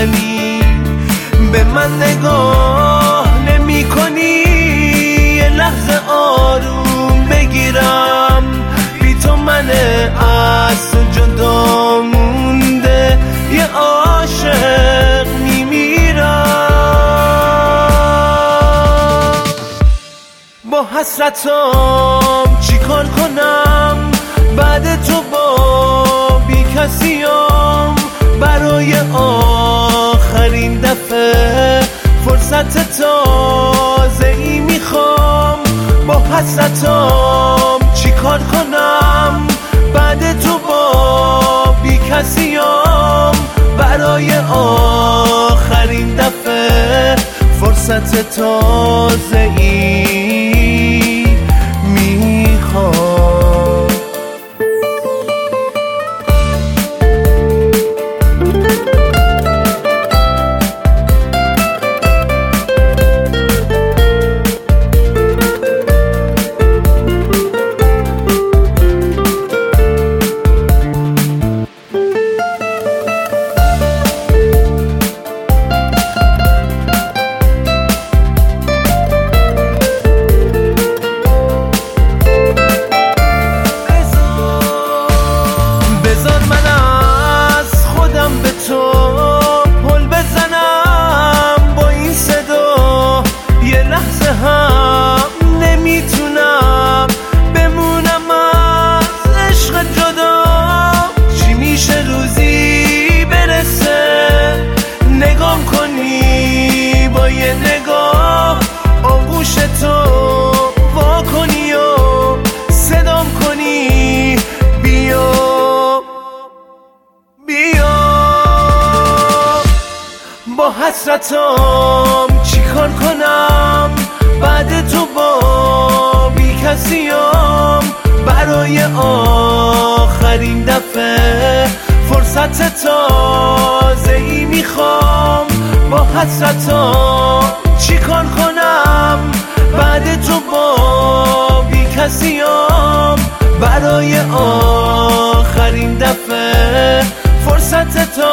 منی، به من نگاه نمی کنی، یه لحظه آروم بگیرم، بی تو من از تو جدا مونده یه عاشق میمیرم. با حسرتم چی کار کنم، بعد تو با بی کسیم، برای آخرین دفعه فرصت تازه ای میخوام. با حسرتم چی کار کنم، بعد تو با بی کسیم، برای آخرین دفعه فرصت تازه ای میخوام. نمیتونم بمونم از عشق جدا، چی میشه روزی برسه نگام کنی، با یه نگاه آغوش تو وا کنی و صدام کنی، بیا بیا. با حسرتم چی کار کنم، بعد تو با بی کسیم، برای آخرین دفعه فرصت تازه ای میخوام. با حسرتم چی کار کنم، بعد تو با بی کسیم، برای آخرین دفعه فرصت تازه